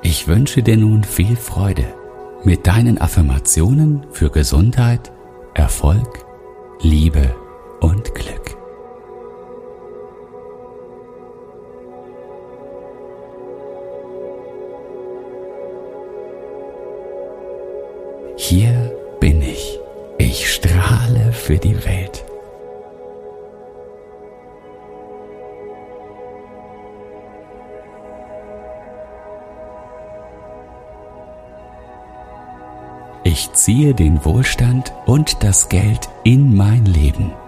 Ich wünsche dir nun viel Freude mit deinen Affirmationen für Gesundheit, Erfolg, Liebe und Glück. Hier bin ich. Ich strahle für die Welt. Ich ziehe den Wohlstand und das Geld in mein Leben.